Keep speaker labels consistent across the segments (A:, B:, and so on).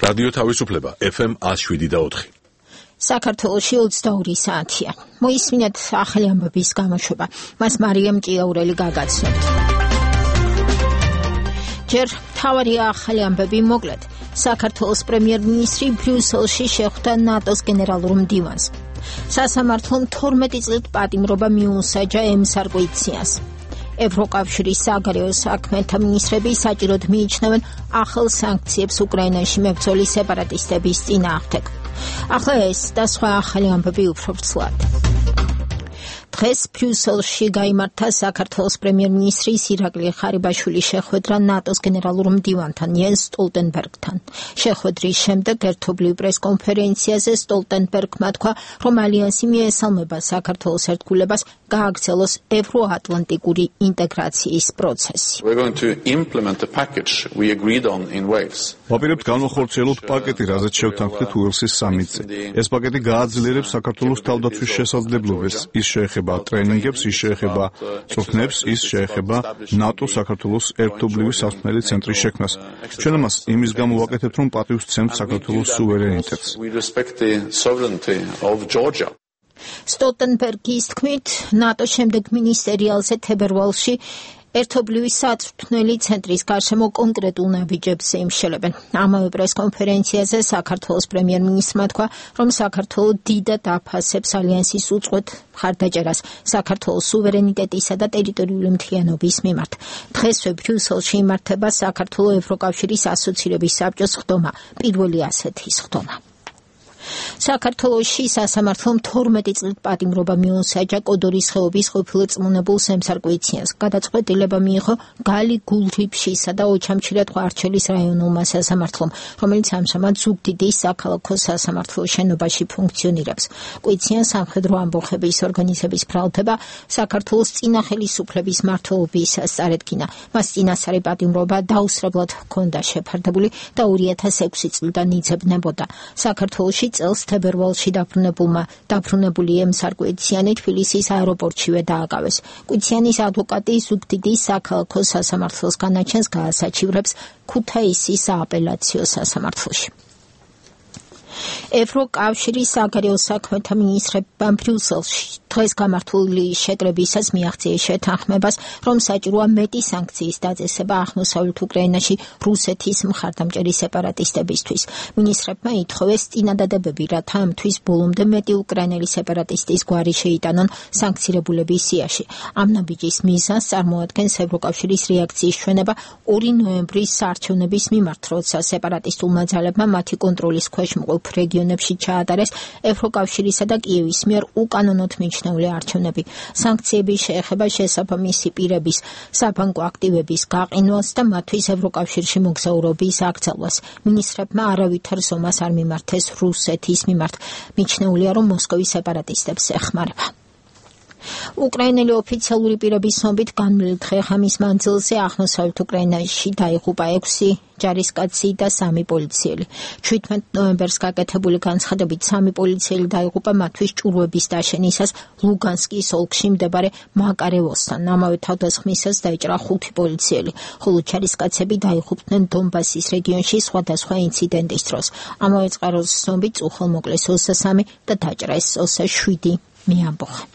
A: რადიო თავისუფლება FM 107.4.
B: საქართველოში 22 საათია. მოისმინეთ ახალი ამბების გამოშვება. მას მარიამ ჭიაურელი გაგაცნობთ. ჯერ მთავარი ახალი ამბები მოკლედ. საქართველოს პრემიერ-მინისტრი ბრიუსელში შეხვდა ნატოს გენერალურ მდივანს. სასამართლომ 12 წლით პატიმრობა მიუსაჯა ემსარკვიციას. ევროკავშირის საგარეო საქმეთა მინისტრები საჭიროდ მიიჩნევენ ახალ სანქციებს უკრაინაში მებრძოლი სეპარატისტების წინააღმდეგ. ახლა ეს და სხვა ახალი ამბები უფრო ვრცლად. დღეს ბრიუსელში გაიმართა საქართველოს პრემიერ-მინისტრის ირაკლი ხარიბაშვილის შეხვედრა ნატოს გენერალურ მდივანთან იენს სტოლტენბერგთან. შეხვედრის შემდეგ ერთობლივ პრესკონფერენციაზე სტოლტენბერგმა თქვა, რომ ალიანსი მიესალმება საქართველოს ერთგულებას გააგრძელოს ევროატლანტიკური ინტეგრაციის პროცესი.
C: ვაპირებთ განვახორციელოთ პაკეტი, რაზეც შევთანხმდით უელსის სამიტზე. ეს პაკეტი გააძლიერებს საქართველოს თავდაცვის შესაძლებლობებს. ის შეეხება ტრენინგებს, ის შეეხება წვრთნებს, ის შეეხება ნატო საქართველოს ერთობლივი სასმელი ცენტრის შექმნას. ჩვენ ამას იმის გამო ვაკეთებთ, რომ პატივს სცემთ საქართველოს სუვერენიტეტს.
B: სტოლტენბერგის თქმით, ნატოს შემდეგ მინისტერიალზე თებერვალში ერთობლივი საწვრთნელი ცენტრის გარშემო კონკრეტულ ნაბიჯებს იმშელებენ. ამავე პრესკონფერენციაზე საქართველოს პრემიერ-მინისტრმა თქვა, რომ საქართველო დიდად აფასებს ალიანსის უწყვეტ მხარდაჭერას საქართველოს სუვერენიტეტისა და ტერიტორიული მთლიანობის მიმართ. დღესვე ბრიუსელში იმართება საქართველოს ევროკავშირის ასოცირების საბჭოს ხდომა, პირველი ასეთი ხდომა. საქართველოში სასამართლომ 12 წლით პატიმრობა მიუსაჯა კოდორის ხეობის ყოფილ წმუნებულს ემსარკვიციას. გადაწყვეტილება მიიღო გალი გულრიფშისა და ოჩამჩირეთყვა არჩელის რაიონულმა სასამართლომ, რომელიც ამჟამად ზუგდიდის საქალაქო სასამართლოს შენობაში ფუნქციონირებს. კვიციან სამხედრო ამბოხების ორგანიზების ბრალდება საქართველოს წინა ხელისუფლების მმართველობისას წარედგინა. მას წინასწარი პატიმრობა დაუსრებლად ჰქონდა შეფარდებული და 2006 წლიდან იძებნებოდა. საქართველოში წელს თებერვალში დაბრუნებული ემსარკვიციანი თბილისის აეროპორტშივე დააკავეს. კვიციანის ადვოკატი ზუგდიდის საქალაქო სასამართლოს განაჩენს გაასაჩივრებს ქუთაისის სააპელაციო სასამართლოში. ევროკავშირის საგარეო საქმეთა მინისტრებმა ბრიუსელში დღეს გამართული შეკრებისას მიაღწიეს შეთანხმებას, რომ საჭიროა მეტი სანქციის დაწესება აღმოსავლეთ უკრაინაში რუსეთის მხარდამჭერი სეპარატისტებისთვის. მინისტრებმა ითხოვეს წინადადებები, რათა ამ თვის ბოლომდე მეტი უკრაინელი სეპარატისტის გვარი შეიტანონ სანქცირებულების სიაში. ამ ნაბიჯის მიზანს წარმოადგენს ევროკავშირის რეაქციის ჩვენება 2 ნოემბრის საარჩევნების მიმართ, როცა სეპარატისტულმა ძალებმა მათი კონტროლის ქვეშ მყოფ რეგიონებში ჩაატარეს ევროკავშირისა და კიევის მიერ უკანონოდ მიჩნეული არჩევნები. სანქციები შეეხება შესაბამისი პირების საბანკო აქტივების გაყინვას და მათთვის ევროკავშირში მოგზაურობის აკრძალვას. მინისტრებმა არავითარ ზომას არ მიმართეს რუსეთის მიმართ. მიჩნეულია, რომ მოსკოვის სეპარატისტებს ეხმარება. უკრაინელი ოფიციალური პირების ცნობით განვლილ დღე-ღამის მანძილზე აღმოსავლეთ უკრაინაში დაიღუპა 6 ჯარისკაცი და 3 პოლიციელი. 17 ნოემბერს გაკეთებული განცხადებით 3 პოლიციელი დაიღუპა მათთვის ჭურვების დაშენისას ლუგანსკის ოლქში მდებარე მაკარევოსთან. ამავე თავდასხმისას დაიჭრა 5 პოლიციელი, ხოლო ჯარისკაცები დაიღუპნენ დონბასის რეგიონში სხვადასხვა ინციდენტის დროს. ამავე წყაროს ცნობით უხელ მოკლეს 23 და დაჭრეს 27 მეამბოხე.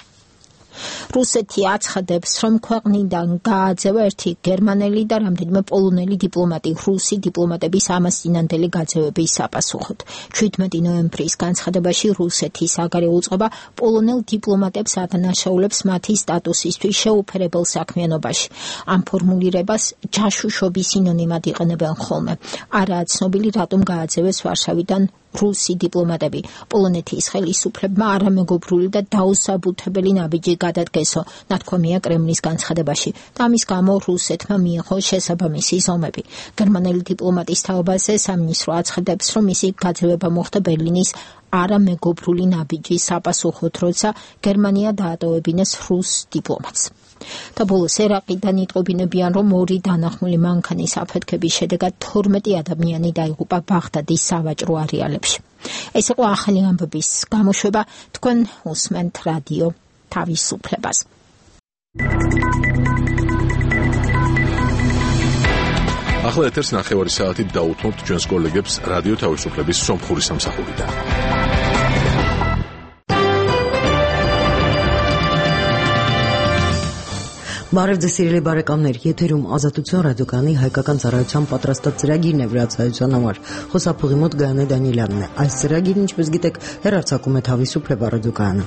B: რუსეთი აცხადებს, რომ ქვეყნიდან გააძევა ერთი გერმანელი და რამდენიმე პოლონელი დიპლომატი რუსი დიპლომატების ამას წინანდელი გაძევების საპასუხოდ. 17 ნოემბრის განცხადებაში რუსეთის საგარეო უწყება პოლონელ დიპლომატებს ადანაშაულებს მათი სტატუსისთვის შეუფერებელ საქმიანობაში. ამ ფორმულირებას ჯაშუშობის სინონიმად იყენებენ ხოლმე. არაა ცნობილი, რატომ გააძევეს ვარშავიდან რუსი დიპლომატები. პოლონეთის ხელისუფლებმა არამეგობრული და დაუსაბუთებელი ნაბიჯი გადადგესო, ნათქვამია კრემლის განცხადებაში. და ამის გამო რუსეთმა მიიღო შესაბამისი ზომები. გერმანელი დიპლომატის თაობაზე სამინისტრო აცხადებს, რომ მისი გაძევება მოხდა ბერლინის არამეგობრული ნაბიჯის საპასუხოდ, როცა გერმანია დაატოვებინეს რუს დიპლომატს. და ბოლოს ერაყიდან იტყობინებიან, რომ 2 დანახმული მანქანის აფეთქების შედეგად 12 ადამიანი დაიღუპა ბაღდადის სავაჭრო არეალებში. ეს იყო ახალი ამბების გამოშვება. თქვენ უსმენთ რადიო თავისუფლებას.
A: ახლა ეთერს ნახევარი საათით დაუთმობთ ჩვენს კოლეგებს რადიო თავისუფლების სომხური სამსახურიდან.
D: Բարև սիրելի բարեկամներ, եթերում ազատություն ռադիոկայանի հայկական ծառայության պատրաստած ծրագիրն է վրացայության համար։ Խոսափողի մոտ Գայանե Դանիելյանն է։ Այս ծրագիրն, ինչպես գիտեք, հեռարձակում է Თავისუფლება ռադիոկայանը։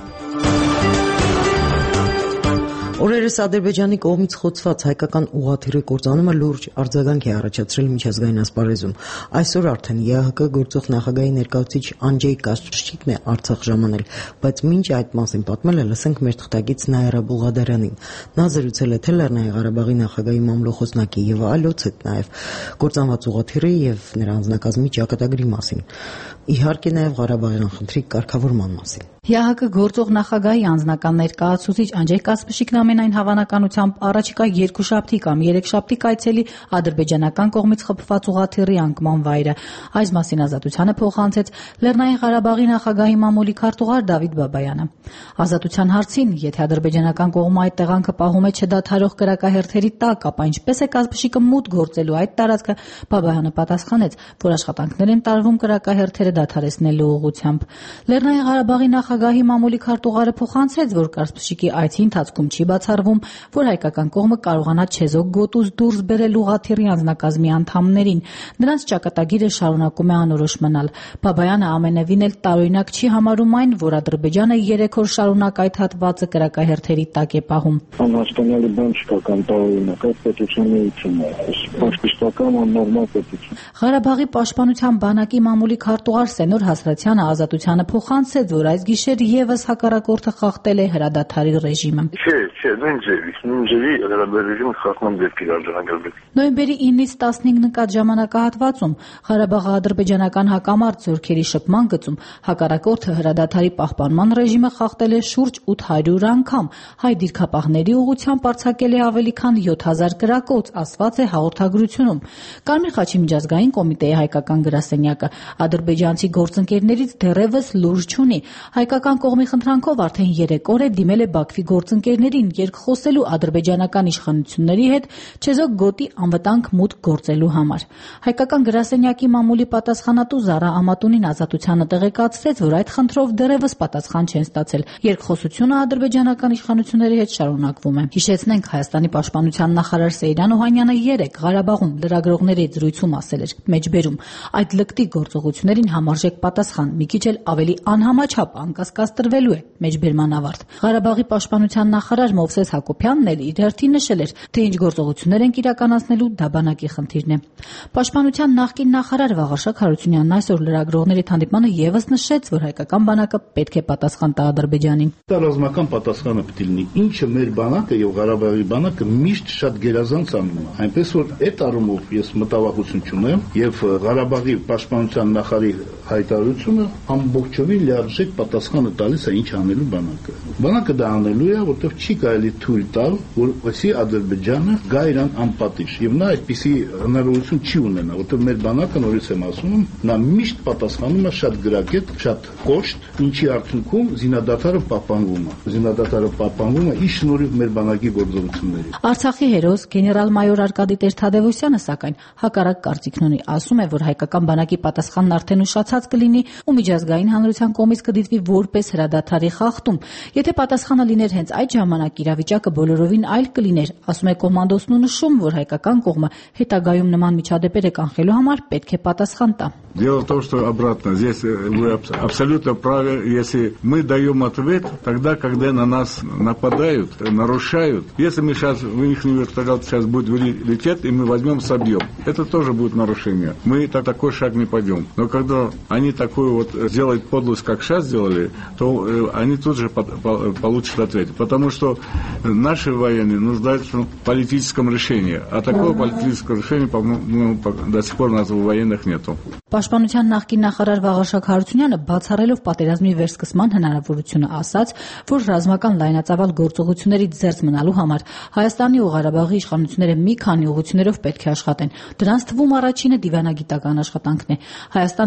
D: Օրերս Ադրբեջանի կողմից խոցված հայկական ուղղաթիռի կործանումը լուրջ արձագանք է առաջացրել միջազգային ասպարեզում։ Այսօր արդեն ԵԱՀԿ գործող նախագահի ներկայացուցիչ Անջեյ Կասպրշիկն է Արցախ ժամանել, բայց մինչ այդ մասին պատմելը լսենք մեր թղթակից Նաիրա Բուղադարյանին։ Նա զրուցել է թե Լեռնային Ղարաբաղի նախագահի մամլոխոսնակի եւ այլոց հետ նաեւ կործանված ուղղաթիռի եւ նրա անձնակազմի ճակատագրի մասին։ Իհարկե նաեւ Ղարաբաղյան խնդրի կարգավորման մասին։
E: ԵԱՀԿ գործող նախագահի անձնական ներկայացուցիչ Անջեյ Կասպրշիկն ամենայն հավանականությամբ առաջիկա 2 շաբթի կամ 3 շաբթի կայցելի ադրբեջանական կողմից խփված ուղղաթիռի անկման վայրը։ Այս մասին ազատությանը փոխանցեց Լեռնային Ղարաբաղի նախագահի մամուլի քարտուղար Դավիթ Բաբայանը։ Ազատության հարցին, եթե ադրբեջանական կողմը այդ տեղանքը պահում է չդադարող կրակահերթերի տակ, ապա ինչպես է Կասպրշիկը մուտք գործելու այդ տարածքը, Բաբայանը պատասխանեց, որ աշխատանքներ են տարվում կրակահերթերը դադարեցնելու ուղղությամբ։ Լեռնային Ղարաբաղի նախագահի մամուլի քարտուղարը փոխանցեց, որ Կասպրշիկի այցի ընթացքում չի բացառվում, որ հայկական կողմը կարողանա չեզոք գոտուց դուրս բերել ուղղաթիռի անձնակազմի անդամներին։ Նրանց ճակատագիրը շարունակում է անորոշ մնալ։ Բաբայանը ամենևին էլ տարօրինակ չի համարում այն, որ Ադրբեջանը 3 օր շարունակ այդ հատվածը կրակահերթերի տակ է պահում։
F: Անհասկանալի բան չկա կամ տարօրինակ, այդ պետության էությունն է, պաշտպանական աննորմալ պետություն։
E: Ղարաբաղի պաշտպանության բանակի մամուլի քարտուղար Սենոր Հասրաթյանը ազատությանը փոխանցեց, որ այս գիշեր եւս հակառակորդը խախտել է հրադադարի ռեժիմը։ Նոյեմբերի 9-ից 15 նկատ ժամանակահատվածում Ղարաբաղի ադրբեջանական հակամարտ զորքերի շփման գծում հակառակորդը հրադադարի պահպանման ռեժիմը խախտել է շուրջ 800 անգամ, հայ դիրքապահների ուղղությամբ արձակել է ավելի քան 7000 կրակոց, ասված է հաղորդագրությունում։ Կարմիր խաչի միջազգային կոմիտեի հայկական գրասենյակը ադրբեջանցի գործընկերներից դեռևս լուրջ չունի։ Հայկական կողմի խնդրանքով արդեն 3 օր է դիմել է Բաքվի գործընկերներին երկխոսելու ադրբեջանական իշխանությունների հետ չեզոք գոտի անվտանգ մուտք գործելու համար։ Հայկական գրասենյակի մամուլի պատասխանատու Զարա Ամատունին ազատությանը տեղեկացրեց, որ այդ խնդրով դեռևս պատասխան չեն ստացել։ Երկխոսությունը ադրբեջանական իշխանությունների հետ շարունակվում է։ Հիշեցնենք, Հայաստանի պաշտպանության նախարար Սեյրան Օհանյանը 3 Ղարաբաղում լրագրողների հետ զրույցում ասել էր. մեջբերում այդ լկտի գործողություններին համարժեք պատասխան մի քիչ էլ ավելի անհամաչափ անկասկած տրվելու է։ Մեջբերման ավարտ։ Ղարաբաղի պաշտպանության նախարար Մովսես Հակոբյանն էլ իր հերթին նշել էր, թե ինչ գործողություններ են իրականացնելու, դա բանակի խնդիրն է։ Պաշտպանության նախկին նախարար Վաղարշակ Հարությունյանն այսօր լրագրողների հանդիպմանը եւս նշեց, որ հայկական բանակը պետք է պատասխան տա Ադրբեջանին։
G: Դա ռազմական պատասխանը պետք է լինի, ինչը մեր բանակը եւ Ղարաբաղի բանակը միշտ շատ գերազանց անում է։ Այնպես որ այդ առումով ես մտավախություն չունեմ եւ Ղարաբաղի պաշտպանության նախարարի հայտարարությունը ամբողջովին լիարժեք պատասխանը տալիս է ինչ անելու բանակը։ Բանակը դա անելու է, որտեղ չի կարելի թույլ տալ, որ այսի Ադրբեջանը գա իրան անպատիժ եւ նա այդպիսի հնարավորություն չի ունենա, որտեղ մեր բանակը նորից եմ ասում, նա միշտ պատասխանում է շատ գրագետ, շատ կոշտ, ինչի արդյունքում զինադատարը պահպանվում է։ Զինադատարը պահպանվում է ի շնորհիվ մեր բանակի գործողությունների։
E: Արցախի հերոս գեներալ-մայոր Արկադի Տեր-Թադևոսյանը սակայն հակառակ կարծիքն ունի, ասում է, որ հայկական բանակի պատասխանն արդեն ուշացած կլինի ու միջազգային հանրության կողմից կդիտվի որպես հրադադարի խախտում։ Եթե պատասխանը լիներ հենց այդ ժամանակ, իրավիճակը բոլորովին այլ կլիներ, ասում է կոմանդոսն ու նշում, որ հայկական կողմը հետագայում նման միջադեպերը կանխելու համար պետք է պատասխան տա։
H: Дело в том, что обратно, здесь вы абсолютно правы, если мы даем ответ, тогда, когда на нас нападают, нарушают, если мы сейчас, у них вертолет сейчас будет лететь, и мы возьмем, собьем, это тоже будет нарушение. Мы такой шаг не пойдем. Но когда они такую вот сделают подлость, как сейчас сделали, то они тут же получат ответ. Потому что наши военные нуждаются в политическом решении, а такого политического решения, по-моему, до сих пор у нас у военных нету.
E: Պաշտպանության նախկին նախարար Վաղարշակ Հարությունյանը բացառելով պատերազմի վերսկսման հնարավորությունը ասաց, որ ռազմական լայնածավալ գործողություններից զերծ մնալու համար Հայաստանի ու Ղարաբաղի իշխանությունները մի քանի ուղղություններով պետք է աշխատեն։ Դրանց թվում առաջինը դիվանագիտական աշխատանքն է։ Հայաստանը պետք է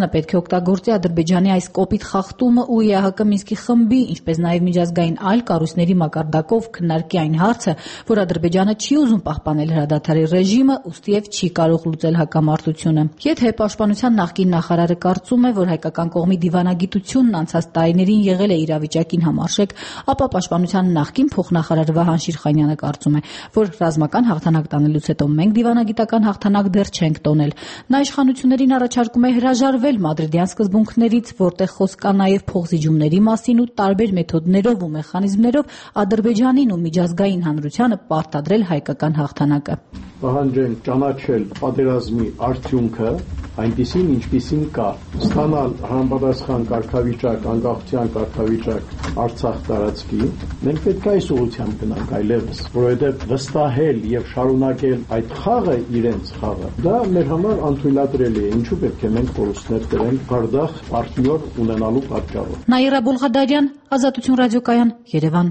E: կօգտագործի Ադրբեջանի այս կոպիտ խախտումը ու ԵԱՀԿ Մինսկի խմբի, ինչպես նաև միջազգային այլ կառույցների մակարդակով քննարկի այն հարցը, որ Ադրբեջանը չի ուզում պահպանել հրադադարի ռեժիմը, ուստիև չի կարող լուծել հակամարտությունը։ Եթե պաշտպանության նախկին նախարարը կարծում է, որ հայկական կողմի դիվանագիտությունն անցած տարիներին եղել է իրավիճակին համարժեք, ապա պաշտպանության նախկին փոխնախարար Վահան Շիրխանյանը կարծում է, որ ռազմական հաղթանակ տանելուց հետո մենք դիվանագիտական հաղթանակ դեռ չենք տոնել։ Նա իշխանություններին առաջարկում է հրաժարվել մադրիդյան սկզբունքներից, որտեղ խոսք կա նաև փոխզիջումների մասին ու տարբեր մեթոդներով ու մեխանիզմներով Ադրբեջանին ու միջազգային հանրությանը պարտադրել հայկական հաղթանակը։
I: Պահանջեն ճանաչել պատերազմի արդյունքը այնպիսին, ինչպիսին կա, ստանալ համապատասխան կարգավիճակ, անկախության կարգավիճակ Արցախ տարածքի։ Մենք պետք է այս ուղղությամբ գնանք այլևս, որովհետև վստահել եւ շարունակել այդ խաղը իրենց խաղը, դա մեր համար անթույլատրելի է։ Ինչու պետք է մենք կորուստներ կրենք բարդախ պարտնյոր ունենալու պատճառով։
E: Նաիրա Բոլղադարյան, Ազատություն ռադիոկայան, Երևան։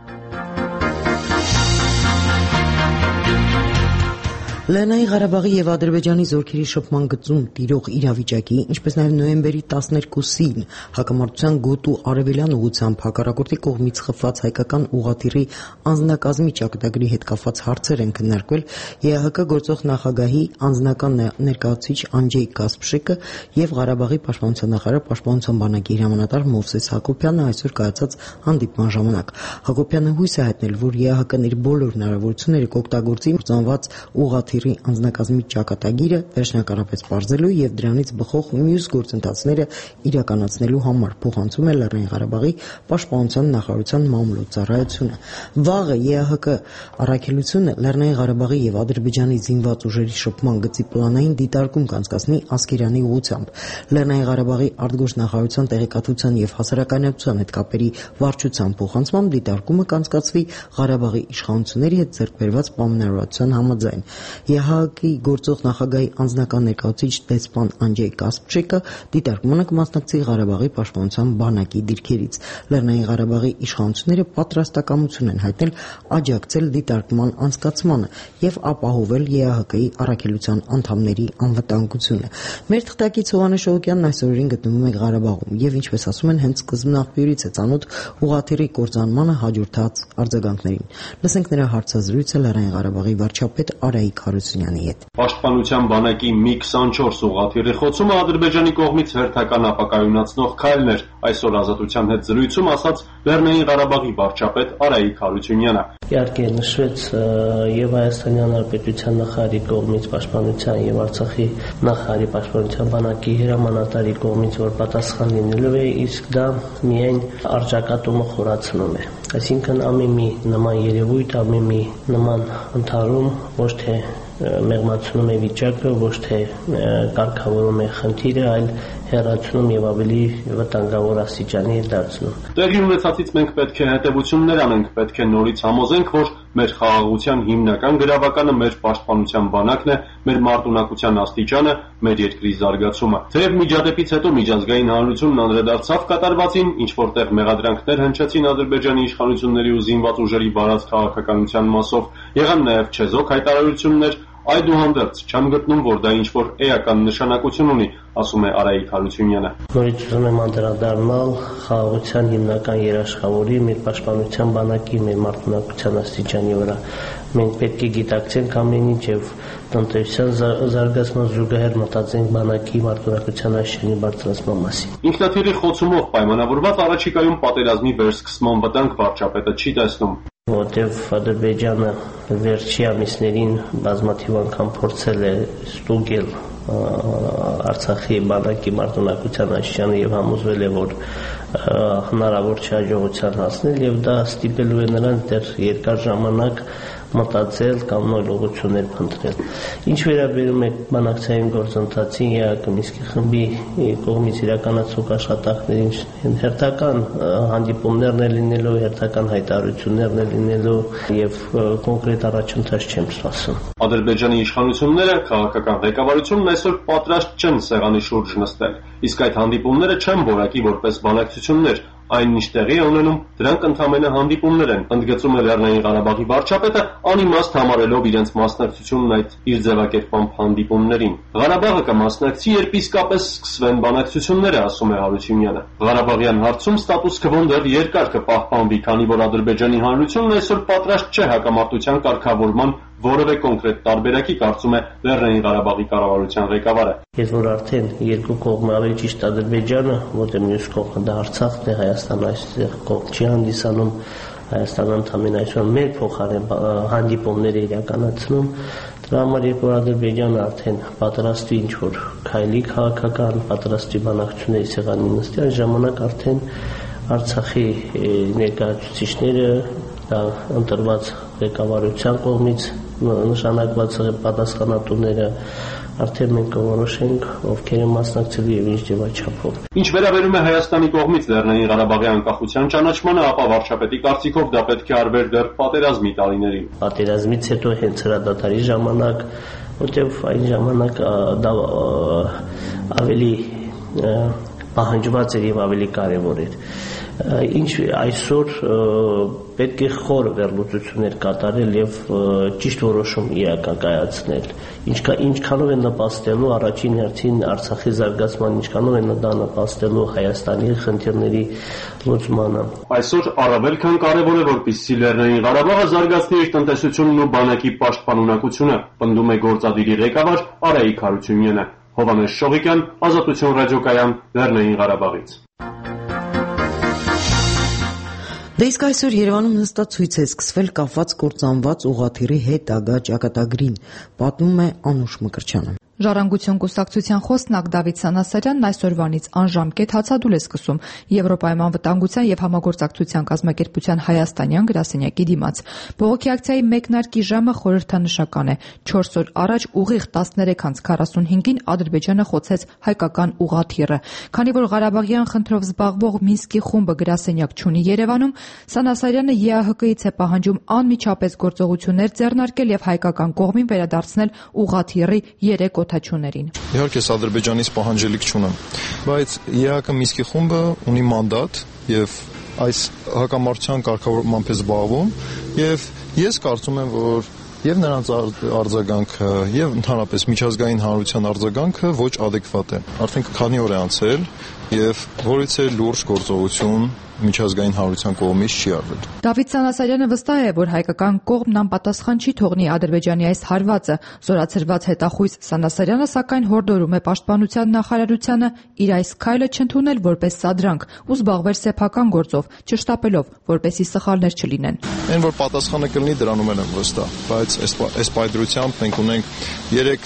D: Լեռնային Ղարաբաղի եւ Ադրբեջանի զորքերի շփման գծում տիրող իրավիճակի, ինչպես նաեւ նոյեմբերի 12-ին հակամարտության գոտու արևելյան ուղությամբ հակառակորդի կողմից խփված հայկական ուղղաթիռի անձնակազմի ճակատագրի հետ կապված հարցեր են քննարկվել ԵԱՀԿ գործող նախագահի անձնական ներկայացուցիչ Անջեյ Կասպշիկը եւ Ղարաբաղի պաշտպանության նախարար պաշտպանության բանակի հրամանատար Մովսես Հակոբյանը այսօր կայացած հանդիպման ժամանակ։ Հակոբյանը հույս է հայտնել, որ ԵԱՀԿ-ն իր բոլոր հնարավորությունները կօգտագործի կործանված ուղղաթիռի անձնակազմի ճակատագիրը վերջնականապես պարզելու եւ դրանից բխող մյուս գործընթացները իրականացնելու համար, փոխանցում է Լեռնային Ղարաբաղի պաշտպանության նախարարության մամլոյցարայությունը։ Վաղը ԵԱՀԿ առաքելությունը Լեռնային Ղարաբաղի եւ Ադրբեջանի զինված ուժերի շփման գծի պլանային դիտարկում կանցկացնի Ասկերանի ուղղությամբ։ Լեռնային Ղարաբաղի արտգործնախարարության տեղեկատվության եւ հասարակայնության հետ կապերի վարչության փոխանցմամբ դիտարկումը կանցկացվի Ղարաբաղի իշխանությունների հետ ձեռք բերված պայմանավորվածության համաձայն։ ԵԱՀԿ-ի գործող նախագահի անձնական ներկայացուցիչ դեսպան Անջեյ Կասպշիկը դիտարկմանը կմասնակցի Ղարաբաղի պաշտպանության բանակի դիրքերից։ Լեռնային Ղարաբաղի իշխանությունները պատրաստակամություն են հայտնել աջակցել դիտարկման անցկացմանը եւ ապահովել ԵԱՀԿ-ի առաքելության անդամների անվտանգությունը։ Մեր թղթակից Հովհաննես Շողոկյանն այս օրերին գտնվում է Ղարաբաղում եւ ինչպես ասում են, հենց սկզբնաղբյուրից է ծանոթ ուղղաթիռի կործանմանը հաջորդած արձագանքներին։ Լսենք նրա հարցազրույցը Լեռնային Ղարաբաղի վարչապետ Արայիկ Հարությունյանի հետ։
J: Պաշտպանության բանակի MiG-24 ուղղաթիռի խոցումը Ադրբեջանի կողմից հերթական ապակայունացնող քայլն էր, այսօր Ազատության հետ զրույցում ասաց Լեռնային Ղարաբաղի վարչապետ Արայիկ Հարությունյանը։
K: Իհարկե նշվեց եւ Հայաստանի Հանրապետության նախարարի կողմից պաշտպանության եւ Արցախի նախարարի պաշտպանության բանակի հրամանատարի կողմից, որ պատասխան լինելու է, իսկ դա միայն արժակատումը խորացնում է։ Այսինքն ամեն մի նման երևույթ, ամեն մի նման ընթարում ոչ թե մեղմացնում է վիճակը, ոչ թե կարգավորում է խնդիրը, այլ հեռացնում եւ ավելի վտանգավոր աստիճանի է դարձնում։
J: Տեղի ունեցածից մենք պետք է հետևություններ անենք, պետք է նորից համոզենք, որ մեր խաղաղության հիմնական գրավականը մեր պաշտպանության բանակն է, մեր մարտունակության աստիճանը, մեր երկրի զարգացումը։ Թեև միջադեպից հետո միջազգային հանրությունն անդրադարձավ կատարվածին, ինչ որտեղ մեղադրանքներ հնչեցին Ադրբեջանի իշխանությունների ու զինված ուժերի բառած քաղաքականության մասով, եղան նաև չեզոք հայտարարություններ, այդուհանդերձ չեմ գտնում, որ դա ինչ-որ էական նշանակություն ունի, ասում է Արայիկ Հարությունյանը։
K: Նորից ուզում եմ անդրադառնալ խաղաղության հիմնական երաշխավորի մեր պաշտպանության բանակի, մեր մարտունակության աստիճանի վրա։ Մենք պետք է գիտակցենք ամեն ինչ եւ տնտեսության զարգացման զուգահեռ մտածենք բանակի մարտունակության աստիճանի բարձրացման մասին։
J: Ինքնաթիռի խոցումով պայմանավորված առաջիկայում պատերազմի վերսկսման վտանգ վարչապետը չի տեսնում։
K: Որտեվ Ադրբեջանը վերջի ամիսներին բազմաթիվ անգամ փորձել է ստուգել Արցախի բանակի մարտունակության աստիճանը եւ համոզվել է, որ հնարավոր չէ հաջողության հասնել եւ դա ստիպելու է նրան դեռ երկար ժամանակ մտածել կամ նոր ուղղություններ փնտրել։ Ինչ վերաբերում է բանակցային գործընթացին ԵԱՀԿ Մինսկի խմբի կողմից իրականացող աշխատանքներին, հերթական հանդիպումներն են լինելու, հերթական հայտարարություններն են լինելու եւ կոնկրետ առաջընթաց չեմ սպասում։
J: Ադրբեջանի իշխանությունները, քաղաքական ղեկավարությունն այսօր պատրաստ չեն սեղանի շուրջ նստել, իսկ այդ հանդիպումները չեն որակի որպես բանակցություններ, այնինչ տեղի է ունենում, դրանք ընդամենը հանդիպումներ են, ընդգծում է Լեռնային Ղարաբաղի վարչապետը, անիմաստ համարելով իրենց մասնակցությունն այդ իր ձևակերպամբ հանդիպումներին։ Ղարաբաղը կմասնակցի, երբ իսկապես սկսվեն բանակցությունները, ասում է Հարությունյանը։ Ղարաբաղյան հարցում ստատուս քվոն դեռ երկար կպահպանվի, քանի որ Ադրբեջանի Հանրությունն այսօր պատրաստ չէ հակամարտության կարգավորման որևէ կոնկրետ տարբերակի, կարծում է Լեռնային Ղարաբաղի կառավարության ղեկավարը։
K: Ես որ արդեն երկու կողմը, ավելի ճիշտ Ադրբեջանը, որտեղ մյուս կողմը դա Արցախն է, Հայաստանը այստեղ կողմ չի հանդիսանում, Հայաստանը ընդամենը այսօր մեր փոխարեն հանդիպումներ է իրականացնում, դրա համար երբ որ Ադրբեջանը արդեն պատրաստվի ինչ-որ քայլի քաղաքական, պատրաստվի բանակցությունների սեղանին նստի, այն ժամանակ արդեն Արցախի ներկայացուցիչները դա ընտրված ղեկավարության կողմից նշանակված պատասխանատուները արդեն մենք կորոշենք ովքեր են մասնակցելու եւ ինչ ձևաչափով։ Ինչ
J: վերաբերում է Հայաստանի կողմից Լեռնային Ղարաբաղի անկախության ճանաչմանը, ապա վարչապետի կարծիքով դա պետք է արվեր դեռ պատերազմի տարիներին։
K: Պատերազմից հետո հենց հրադադարի ժամանակ, որտեղ այն ժամանակ դա ավելի պահանջված էր եւ ավելի կարեւոր էր։ Ինչ այսօր պետք է խոր վերլուծություններ կատարել եւ ճիշտ որոշում իրականացնել։ Ինչքանով է նպաստելու առաջին հերթին Արցախի զարգացման, ինչքանով է դա նպաստելու Հայաստանի խնդիրների լուծմանը։
J: Այսօր առավել քան կարևոր է, որպեսզի Լեռնային Ղարաբաղը զարգացնի իր տնտեսությունն ու բանակի պաշտպանունակությունը, պնդում է գործադիրի ղեկավար Արայիկ Հարությունյանը։ Հովհաննես Շողիկյան, Ազատություն ռադիոկայան, Լեռնային Ղարաբաղից։
D: Դե իսկ այսօր Երևանում նստացույց է սկսվել կապված կործանված ուղղաթիռի հետ ագա ճակատագրին, պատմում է Անուշ Մկրտչյանը։
L: Ժառանգություն կուսակցության խոսնակ Դավիթ Սանասարյանն այսօրվանից անժամկետ հացադուլ է սկսում Եվրոպայում անվտանգության եւ համագործակցության կազմակերպության հայաստանյան գրասենյակի դիմաց։ Բողոքի ակցիայի մեկնարկի ժամը խորհրդանշական է։ 4 օր առաջ ուղիղ 13:45-ին Ադրբեջանը խոցեց հայկական ուղղաթիռը։ Քանի որ Ղարաբաղյան խնդրով զբաղվող Մինսկի խումբը գրասենյակ չունի Երևանում, Սանասարյանը ԵԱՀԿ-ից է պահանջում անմիջապես գործողություններ ձեռնարկել եւ հայկական կողմին վերադարձնել ուղղաթիռի 3 օդաչուներին։
M: Իհարկե, Ադրբեջանից պահանջելիք չունեմ, բայց ԵԱՀԿ Մինսկի խումբը ունի մանդատ եւ այս հակամարտության կարգավորմամբ է զբաղվում եւ ես կարծում եմ, որ եւ նրանց արձագանքը եւ ընդհանրապես միջազգային հանրության արձագանքը ոչ adekvat է։ Արդեն քանի օր է անցել եւ որից է լուրջ գործողություն միջազգային հանրության կողմից չի արվել։
L: Դավիթ Սանասարյանը վստահ է, որ հայկական կողմն անպատասխան չի թողնի Ադրբեջանի այս հարվածը։ Զորացրված հետախույզ Սանասարյանը սակայն հորդորում է պաշտպանության նախարարությանը իր այս քայլը չընդունել որպես սադրանք ու զբաղվել սեփական գործով, չշտապելով, որպեսզի սխալներ չլինեն։
M: Այն որ պատասխանը կլինի, դրանում եմ վստահ, բայց այս պայծրությամբ մենք ունենք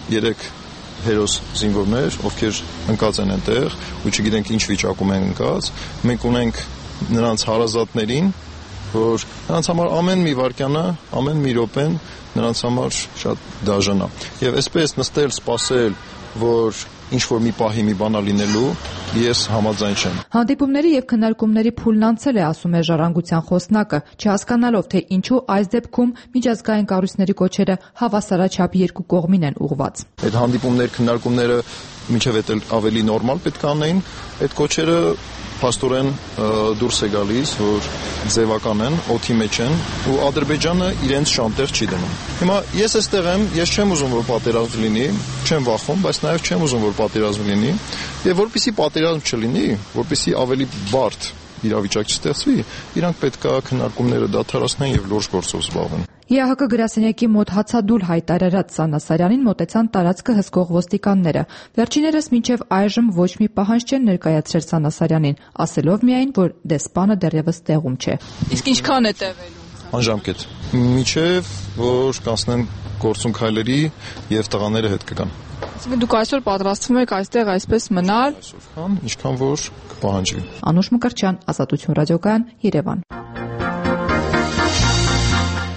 M: 3 հերոս զինվորներ, ովքեր ընկած են այնտեղ ու չգիտենք ինչ վիճակում են ընկած, մենք ունենք նրանց հարազատներին, որ նրանց համար ամեն մի վայրկյանը, ամեն մի րոպեն նրանց համար շատ դաժան է։ Եվ այսպես նստել, սպասել, որ ինչ որ մի պահի մի բան լինելու, ես համաձայն չեմ։
L: Հանդիպումների եւ քննարկումների փուլն անցել է, ասում է Ժառանգության խոսնակը, չհասկանալով, թե ինչու այս դեպքում միջազգային կառույցների կոչերը հավասարաչափ երկու կողմին են ուղղված։
M: Այդ հանդիպումներ, քննարկումները մինչև ավելի նորմալ պետք է անեին, այդ կոչերը փաստորեն դուրս է գալիս, որ ձևական են, օդի մեջ են ու Ադրբեջանը իրենց շանտեղ չի դնում։ Հիմա ես այստեղ եմ, ես չեմ ուզում, որ պատերազմ լինի, չեմ վախում, բայց նաև չեմ ուզում, որ պատերազմ լինի, եւ որպեսզի պատերազմ չլինի, որպեսզի ավելի բարդ իրավիճակ չստեղծվի, իրանք պետք է քննարկումները դադարեցնեն եւ լուրջ գործով զբաղվեն։
L: ԵԱՀԿ գրասենյակի մոտ հացադուլ հայտարարած Սանասարյանին մոտեցան տարածքը հսկող ոստիկանները։ Վերջիներս մինչև այժմ ոչ մի պահանջ չեն ներկայացրել Սանասարյանին, ասելով միայն, որ դեսպանը դեռևս տեղում չէ։ Իսկ ինչքան է տևելու։
M: Անժամկետ։ Մինչև որ կանցնեն գործուն քայլերի եւ տղաները հետ կգան։
L: Այսինքն դուք այսօր պատրաստվում եք այստեղ այսպես մնալ։
M: Այսօր ինչքան որ կպահանջվի։
L: Անուշ Մկրտչյան, Ազատություն ռադիոկայան, Երևան։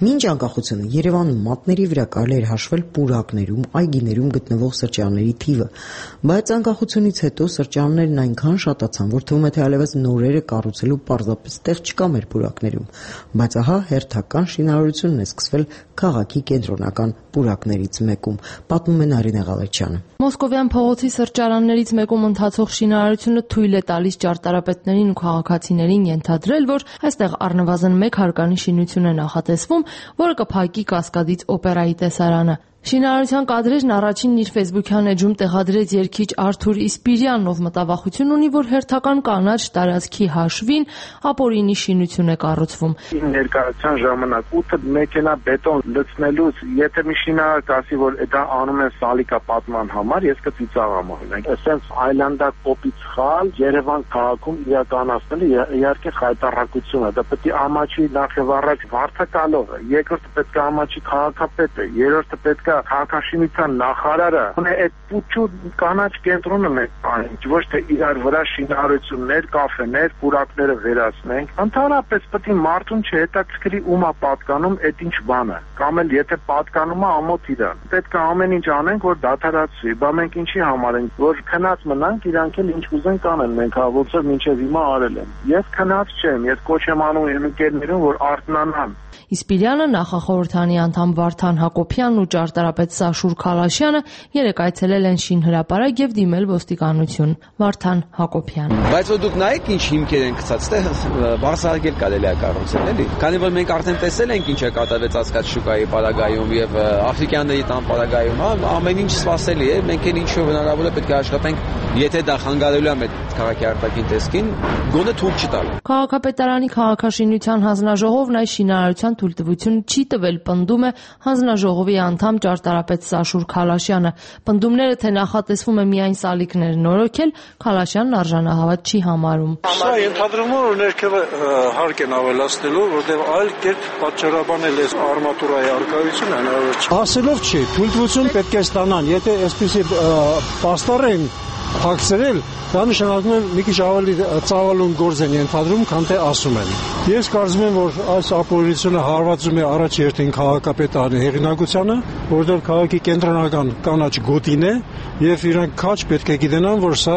D: Մինչ անկախությունը Երևանում մատների վրա կարելի էր հաշվել պուրակներում, այգիներում գտնվող սրճարանների թիվը, բայց անկախությունից հետո սրճարաններն այնքան շատացան, որ թվում է թե այլևս նորերը կառուցելու պարզապես տեղ չկա մեր պուրակներում, բայց ահա հերթական շինարարությունն է սկսվել քաղաքի կենտրոնական պուրակներից մեկում, պատմում է Նարինե Ղալեչյանը։
N: Մոսկովյան փողոցի սրճարաններից մեկում ընթացող շինարարությունը թույլ է տալիս ճարտարապետներին ու քաղաքացիներին ենթադրել, որ այստեղ առնվազն 1 հարկանի շինություն է նախատեսվում, որը կփակի Կասկադից օպերայի տեսարանը։ Շինարարության կադրերն առաջինն իր ֆեյսբուքյան էջում տեղադրեց երգիչ Արթուր Իսպիրյանն, ով մտավախություն ունի, որ հերթական կանաչ տարածքի հաշվին ապօրինի շինություն է կառուցվում։
F: Ներկայացության ժամանակ 8 մեքենա բետոն լցնելուց, եթե մի շինարար կասի, որ դա անում են սալիկապատման համար, ես կծիծաղամ օրինակ։ Այսպես այլանդակ կոպիտ սխալ Երևան քաղաքում իրականացնելը իհարկե խայտառակություն է։ Դա պետք է ամաչի նախ եւ առաջ վարդակալողը, երկրորդը պետք է ամաչի քաղաքապետը, երրորդը պետք է քաղաքաշինության նախարարը ունի այդ փուչու կանաչ կենտրոնը մեկ բան, ոչ թե իրար վրա շինարարություններ, կաֆեներ, պուրակները վերացնենք։ Ընդհանրապես պետք է մարդուն չհետաքրքրի ում է պատկանում այդ ինչ բանը, կամ էլ եթե պատկանում է ամոթ իրան։ Պետք է ամեն ինչ անենք, որ դադարացվի։ Բա մենք ինչի համար ենք, որ քնած մնանք, իրանք էլ ինչ ուզեն կանեն, մենք ոնց որ մինչև հիմա արել են։ Ես քնած չեմ, ես կոչ եմ անում իմ ընկերներին, որ արթնանան։
N: Իսպիրյանը, նախախորհրդանի անդամ Վարդան Հակոբյանն ու ճարտարապետ Սաշուր Քալաշյանը երեկ այցելել են շինհրապարակ եւ դիմել ոստիկանություն։ Վարդան Հակոբյան։
O: Բայց որ դուք նայեք ինչ հիմքեր են գցած, դե բարձրագել կարելի է կառուցել, էլի։ Քանի որ մենք արդեն տեսել ենք ինչ է կատարվեց Ասկաց շուկայի պարագայում եւ աֆրիկյանների տան պարագայում, ամեն ինչ սпасելի է, մենք էլ ինչ որ հնարավոր է պետք է աշխատենք, եթե դա խանգարելու է մեր քաղաքի արտաքին տեսքին, գոնե թույլ չտալ։
N: Քաղաքապետարանի քաղաքաշինության հանձնաժողովն այս շինարարության թույլտվություն չի տվել, պնդում է հանձնաժողովի անդամ ճարտարապետ Սաշուր Քալաշյանը։ Պնդումները, թե նախատեսվում է միայն սալիկներ նորոգել, Քալաշյանն արժանահավատ չի համարում։
P: Սա ենթադրում է, որ ներքևը հարկ են ավելացնելու, որտեղ այլ կերպ պատճառաբանել է արմատուրայի արկայությունը հնարավոր չէ։ Ասելով չի, թույլտվություն պետք է ստանան, եթե այսպեսի պաստառ են փակցրել, դա նշանակում է մի քիչ ավելի ծավալուն գործ են ենթադրում, քան թե ասում են։ Ես կարծում եմ, որ այս ապօրինությունը հարվածում է առաջ երթին քաղաքապետարանի հեղինակությանը, որտեղ քաղաքի կենտրոնական կանաչ գոտին է, եւ իրանք քաչ պետք է գիտենան, որ սա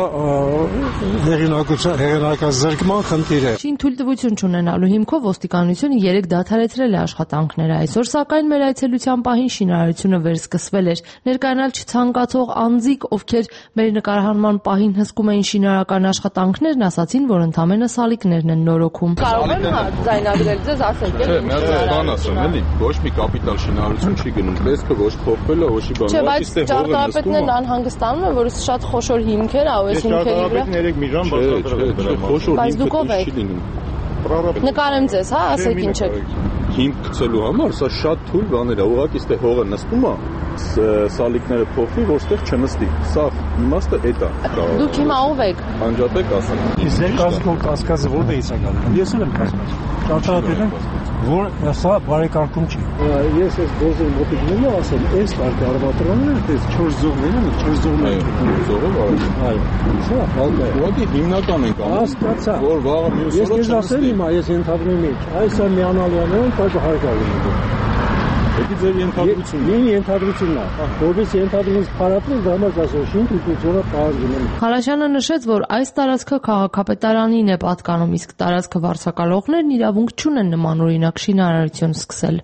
P: հեղինակազրկման խնդիր է։
N: Շին թույլտվություն չունենալու հիմքով ոստիկանությունը 3 դադարեցրել է աշխատանքները։ Այսօր սակայն մեր այցելության պահին շինարարությունը վերսկսվել էր։ Ներկայանալ չցանկացող անձիկ, ովքեր մեր նկարահանման պահին հսկում էին շինարարական աշխատանքներն, ասացին, որ ընդամենը սալիկներն են նորոգում։
Q: Կարող եմ ձայնագրել ձեզ, ասեք,
A: բան ասեմ, էլի, ոչ մի կապիտալ շինարարություն չի գնում, տեսքը ոչ փոխվել է, ոչի բան,
Q: ոչ իստե հողը նստում է։ Անհանգստանում է, որ շատ խոշոր հիմքեր ա, այս հիմքերի վրա։
A: Ես մի ժամ բացատրել, խոշոր հիմքը չի լինում։
Q: Նկարեմ ձեզ, հա, ասեք ինչ եք։
A: Հիմք գցելու համար սա շատ թույլ բաներ է, ուղղակի իստե հողը նստում է, սալիկները փոխվի, որ ստեղ չնստի։ Սա իմաստը էդ է։
Q: Դուք հիմա ով եք։
A: Անջատեք ասեմ։
P: Իսկ կազմող կասկածը որտեղից է գալու։ Ես էլ եմ կասկած։ Ճարտարապետն որ սա բարեկարգում չի։ Ես այս բոզի մոտիկ նույնը ասեմ, այս կարգի արմատուրանները, այս 4 զողները, 4 զողները, զողը այո։ Սա հալկա է։ Ուղղակի հիմնական ենք անում։ Հասկացա։ Որ վաղը մյուս օրը չնստի։ Ես ասեմ հիմա, ես ենթադրում եմ, այս է միանալյանն, բայց հարկավին։ Դա ձեր ենթադրությունն է։ Մի ենթադրությունն է։ Որպես ենթադրումից փարատվել դա համար ասել շին դուքությունը բարձրում է։
N: Քալաշյանը նշեց, որ այս տարածքը քաղաքապետարանին է պատկանում, իսկ տարածքը վարձակալողներն իրավունք չունեն նմանօրինակ շինարարություն սկսել։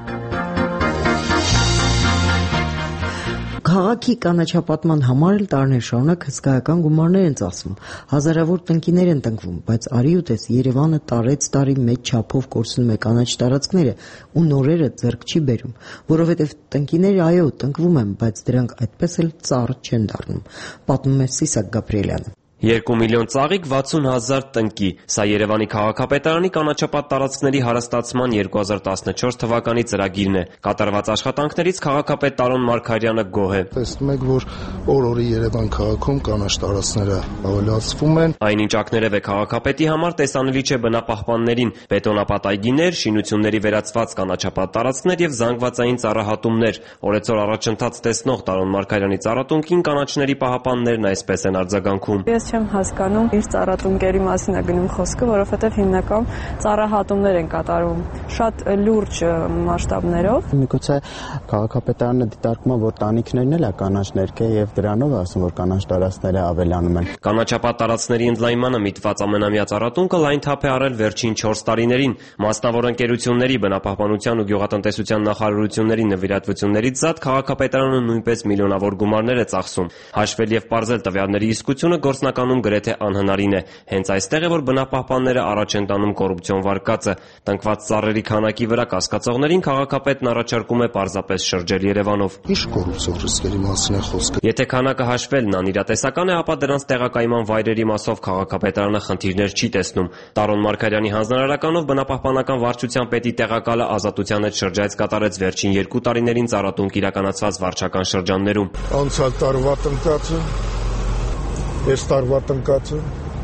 D: Քաղաքի կանաչապատման համար էլ տարիներ շարունակ հսկայական գումարներ են ծախսվում, հազարավոր տնկիներ են տնկվում, բայց արի ու տես Երևանը տարեց տարի մեծ չափով կորցնում է կանաչ տարածքները ու նորերը ձեռք չի բերում, որովհետև տնկիները այո տնկվում են, բայց դրանք այդպես էլ ծառ չեն դառնում, պատմում է Սիսակ Գաբրիելյանը։
R: 2 միլիոն ծաղիկ 60,000 տնկի։ Սա Երևանի քաղաքապետարանի կանաչապատ տարածքների հարստացման 2014 թվականի ծրագիրն է։ Կատարված աշխատանքներից քաղաքապետ Տարոն Մարգարյանը գոհ է։
S: Տեսնում եք, որ օր-օրի Երևան քաղաքում կանաչ տարածքները ավելացվում են։
R: Այնինչ ակներև է քաղաքապետի համար տեսանելի չէ բնապահպաններին, բետոնապատ այգիներ, շինությունների վերածված կանաչապատ տարածքներ եւ զանգվածային ծառահատումներ։ Օրեցօր առաջընթաց տեսնող Տարոն Մարգարյանի ծառատունքին կանաչների պահապաններն այսպես են արձագանքում։
T: Ես չեմ հասկանում իր ծառատունկերի մասին է գնում խոսքը, որովհետև հիմնական ծառահատումներ են կատարվում շատ լուրջ մասշտաբներով։
U: Միգուցե քաղաքապետարանը դիտարկում է, որ տանիքներն էլ է կանաչ ներկե եւ դրանով ասում, որ կանաչ տարածքները ավելանում են։
R: Կանաչապատ տարածքների ընդլայնմանը միտված ամենամյա ծառատունկը լայն թափ է արել վերջին 4 տարիներին։ Մասնավոր ընկերությունների, բնապահպանության ու գյուղատնտեսության նախարարությունների նվիրատվություններից զատ քաղաքապետարանը նույնպես միլիոնավոր գումարներ է ծախսում։ Հաշվել եւ պարզել տվյալների իսկությունը գործնականում գրեթե անհնարին է։ Հենց այստեղ է, որ բնապահպանները առաջ են տանում կոռուպցիոն վարկածը։ Տնկված ծառերի քանակի վրա կասկածողներին քաղաքապետն առաջարկում է պարզապես շրջել Երևանով։
S: Ինչ կոռուպցիոն ռիսկերի մասին է խոսքը։
R: Եթե քանակը հաշվելն անիրատեսական է, ապա դրանց տեղակայման վայրերի մասով քաղաքապետարանը խնդիրներ չի տեսնում։ Տարոն Մարգարյանի հանձնարարականով բնապահպանական վարչության պետի տեղակալը ազատության հետ շրջայց կատարեց վերջին 2 տարիներին ծառատունկ իրականացված վարչական շրջաններում։
S: Անցյալ տարվա տնկացը, այս տարվա տնկացը,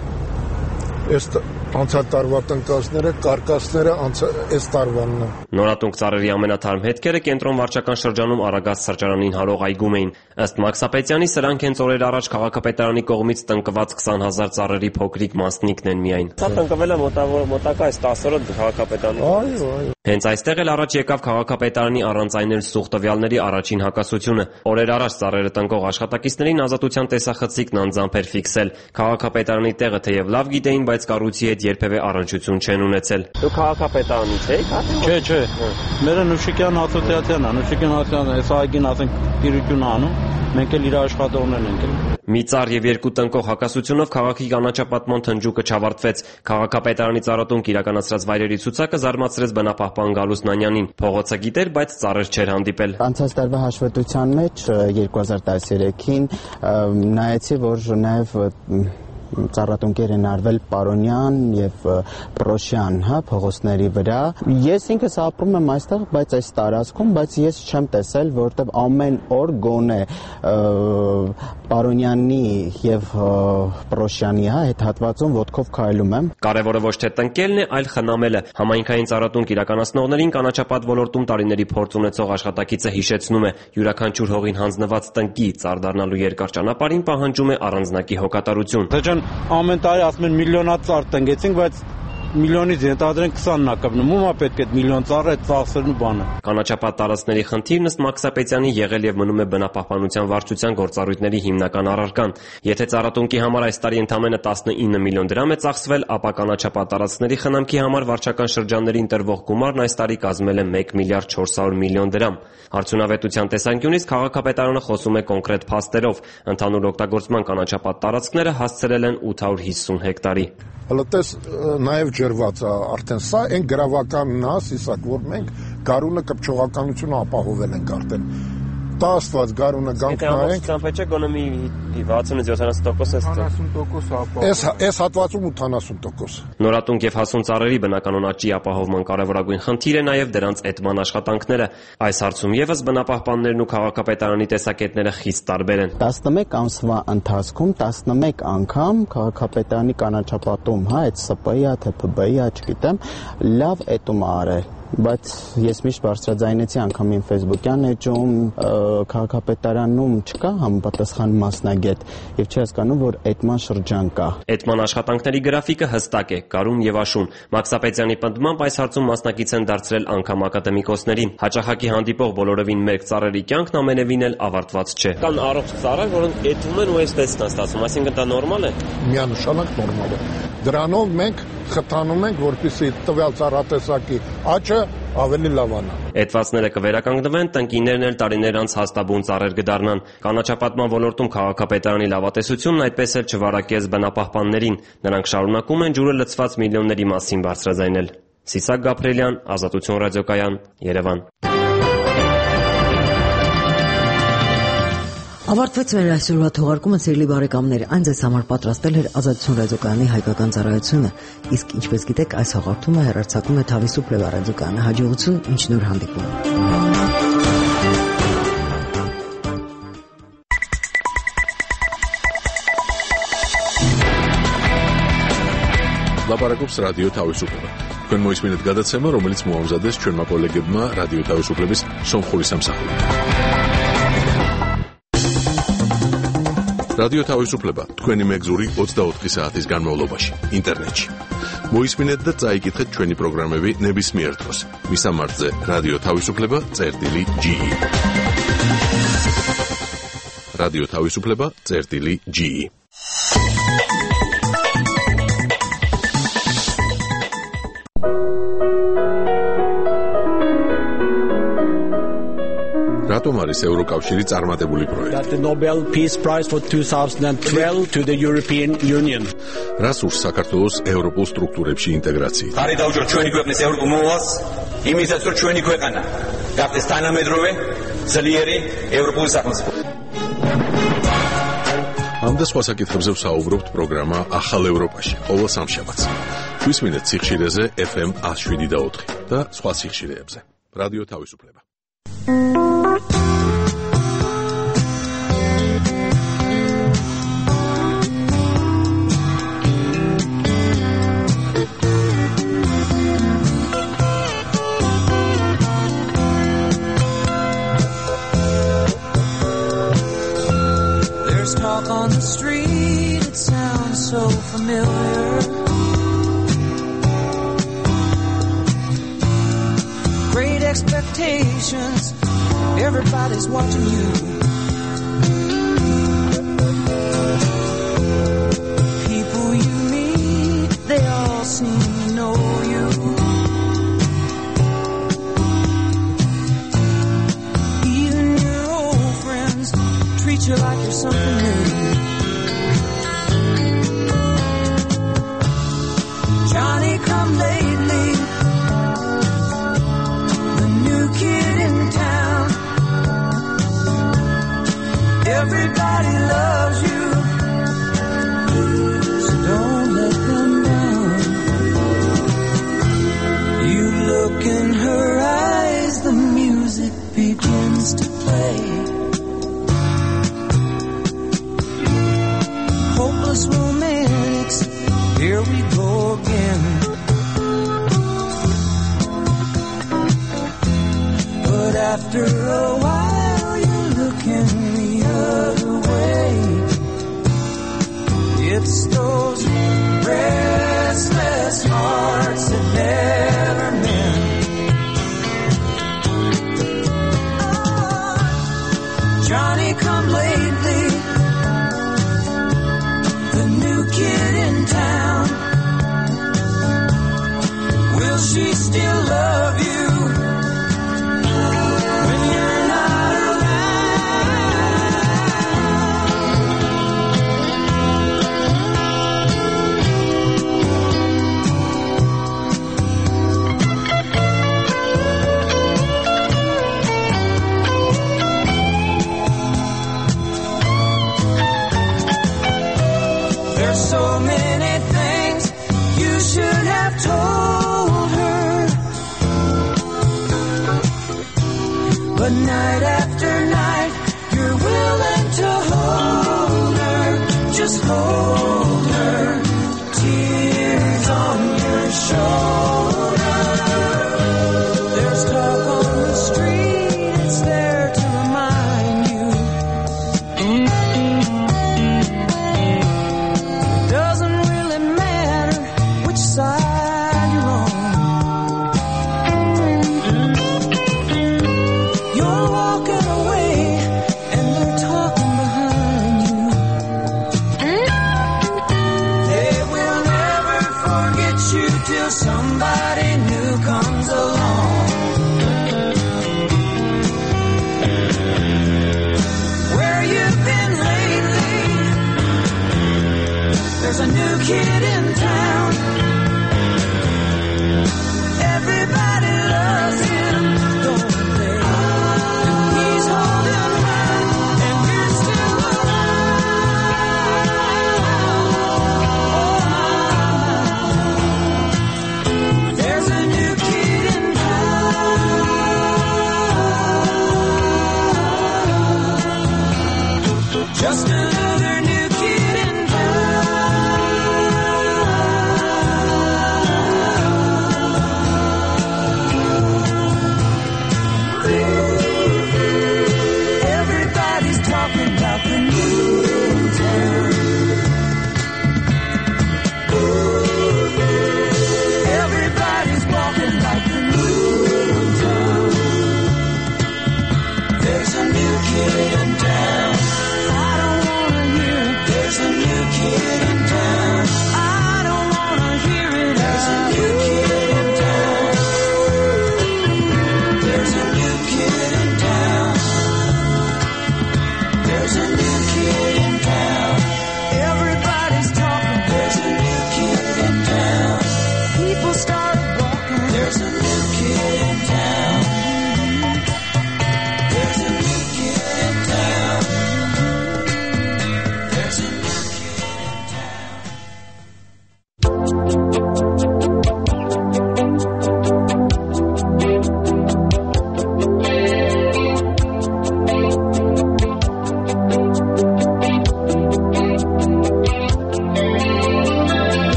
S: անցյալ տարվա տնկացները, կարկասները այս տարվանն է։
R: Նորատունկ ծառերի ամենաթարմ հետքերը կենտրոն վարչական շրջանում Արագած սրճարանին հարող այգում էին։ Ըստ Մաքս Ապետյանի, սրանք հենց օրեր առաջ քաղաքապետարանի կողմից տնկված 20,000 ծառերի փոքրիկ մասնիկն են միայն։
V: Սա տնկվել է մոտակա այս 10 օրը քաղաքապետարանի։
S: Այո։
R: Հենց այստեղ էլ առաջ եկավ քաղաքապետարանի առանց այնել սուղ տվյալների առաջին հակասությունը։ Օրեր առաջ ծառերը տնկող աշխատակիցներին Ազատության տեսախցիկն անձամբ էր ֆիքսել։ Քաղաքապետարանի տեղը թեև լավ գիտեին, բայց կառույցի հետ երբևէ առնչություն չեն ունեցել։
V: Դու քաղաքապետարանից եք,
W: Չէ։ Մերը Նուշիկյան ասոցիացիան է, Նուշիկյան ասոցիացիան այս այգին ասենք տիրություն անում, մենք էլ իր աշխատողներն ենք։
R: Մի ծառ եւ 2 տնկող հակասությունով քաղաքի կանաչապատման թնջուկը չավարտվեց։ Քաղաքապետարանի ծառատունկ իրականացրած վայրերի ցուցակը զարմացրեց բնապահպան Գալուստ Նանյանին։ Փողոցը գիտեր, բայց ծառեր չէր հանդիպել։
U: Անցած տարվա հաշվետվության մեջ 2013-ին նայեցի, որ նաեւ ծառատունկեր են արվել Պարոնյան եւ Պրոշյան, փողոցների վրա։ Ես ինքս ապրում եմ այստեղ, բայց այս տարածքում, բայց ես չեմ տեսել, որտեղ ամեն օր գոնե Պարոնյանի եւ Պրոշյանի հետ հատվածում ոտքով քայլում եմ։
R: Կարևորը ոչ թե տնկելն է, այլ խնամելը։ Համայնքային ծառատունկ իրականացնողներին կանաչապատ ոլորտում տարիների փորձ ունեցող աշխատակիցը հիշեցնում է, յուրաքանչյուր հողին հանձնված տնկի ծառ դառնալու երկար ճանապարհին պահանջում է առանձնակի հոգատարություն։
W: Ամեն տարի ասում են միլիոնա ծառ տնկեցինք, բայց միլիոնից ենթադրենք 20-ն է կպնում։ Ումա պետք է միլիոն ծառը այդ ծախսերն ու բանը։
R: Կանաչապատ տարածքների խնդիրն ըստ Մաքս Ապետյանի եղել եւ մնում է բնապահպանության վարչության գործառույթների հիմնական առարկան։ Եթե ծառատունկի համար այս տարի ընդամենը 19 միլիոն դրամ է ծախսվել, ապա կանաչապատ տարածքների խնամքի համար վարչական շրջաններին տրվող գումարն այս տարի կազմել է 1 միլիարդ 400 միլիոն դրամ։ Արդյունավետության տեսանկյունից քաղաքապետարանը խոսում է կոնկրետ փաստերով։ Ընդհանուր օգտագործման կանաչապատ տարածքները հասցրել են 850 հեկտարի։
S: Հələ տես նաև ջրված է արդեն սա այն գրավականն է, Սիսակ, որ մենք գարունը կպչողականությունը ապահովել ենք արդեն։ Տա Աստված գարունը գանք նայենք։
V: Ամբողջ գոնե մի 60-70% է
S: 70% Այս հատվածում 80%։
R: Նորատունկ եւ հասուն ծառերի բնականոն աճի ապահովման կարևորագույն խնդիր է նաեւ դրանց էտման աշխատանքները։ Այս հարցում եւս բնապահպաններն ու քաղաքապետարանի տեսակետները խիստ տարբեր են։
U: 11 ամսվա ընթացքում 11 անգամ քաղաքապետարանի կանաչապատում, այդ ՍՊ-ի, թե ՓԲ-ի, չգիտեմ, լավ էտում է արել։ Բայց ես միշտ բարձրաձայնեցի անգամ իմ Facebook-յան էջում, քաղաքապետարանում չկա համապատասխան մասնագետ եւ չի հասկանում, որ էտման շրջան կա։
R: Էտման աշխատանքների գրաֆիկը հստակ է՝ գարուն եւ աշուն։ Մաքս Ապետյանի պնդմամբ այս հարցում մասնակից են դարձրել անգամ ակադեմիկոսներին։ Հաճախակի հանդիպող բոլորովին մերկ ծառերի կյանքն ամենևին էլ ավարտված չէ։
V: Կան առողջ ծառեր, որոնք էտում են ու այս տեսքն է ստացվում, այսինքն դա նորմալ է։
S: Միանշանակ նորմալ է։ Դրանով մենք խթանում ենք, որպեսզի տվյալ ծառատեսակի աճը ավելի լավանա։
R: Էտվածները կվերականգնվեն, տնկիներն էլ տարիներ անց հաստաբուն ծառեր կդառնան։ Կանաչապատման ոլորտում քաղաքապետարանի լավատեսությունն այդպես էլ չվարակեց բնապահպաններին։ Նրանք շարունակում են ջուրը լցված միլիոնների մասին բարձրաձայնել։ Սիսակ Գաբրելյան, Ազատություն ռադիոկայան, Երևան։
D: Ավարտվեց մեր այսօրվա թողարկումը, սիրելի բարեկամներ, այն ձեզ համար պատրաստել էր Ազատություն ռադիոկայանի հայկական ծառայությունը, իսկ ինչպես գիտեք, այս հաղորդումը հեռարձակում է Թավիսուպլե ռադիոկայանը։ Հաջողություն, մինչ նոր հանդիպում։
X: Լապարակոպս ռադիո Թավիսուպլե։ Când mă uiți gadățemă, româliți mu amzades, cel mai polegedma radio Թավիսուպլեբիս, som խորիսամ սախում։ რადიო თავისუფლება თქვენი მეგზური 24 საათის განმავლობაში ინტერნეტში. მოისმინეთ და წაიკითხეთ ჩვენი პროგრამები ნებისმიერ დროს. მისამართზე რადიო თავისუფლება.ge. რადიო თავისუფლება.ge. რატომ არის ევროკავშირი წარმატებული პროექტი?
B: The Nobel Peace Prize for 2012 to the European Union.
X: რას ურს საქართველოს ევროპულ სტრუქტურებში ინტეგრაციით?
C: ხარი დავუჯეროთ ჩვენი ქვეყნის ევროპულ მოვალს, იმისათვის რომ ჩვენი ქვეყანა გახდეს თანამედროვე, ძლიერი ევროპული სახელმწიფო.
X: ამ და სხვა საკითხებზე ვსაუბრობთ პროგრამა ახალ ევროპაში ყოველ სამშაბათს. გვისმინეთ სიხშირეზე FM 107.4 და სხვა სიხშირეებზე. რადიო თავისუფლება.
G: There's talk on the street, it sounds so familiar. Great expectations, everybody's watching you. People you meet, they all seem to know you. Even your old friends treat you like you're something new. Johnny come lately, the new kid in town. Everybody loves you, so don't let them down. You look in her eyes, the music begins to play. Hopeless romantics, here we go again. But after a while you're looking the other way. It's those restless hearts that never mend. Johnny come lately, the new kid in town. Will she still love you when you're not There's so many things you should have told her, but night after night you're willing to hold her, just hold her, tears on your shoulder. There's talk on the street, it's there to remind you. Doesn't really matter which side you're on. You're walking away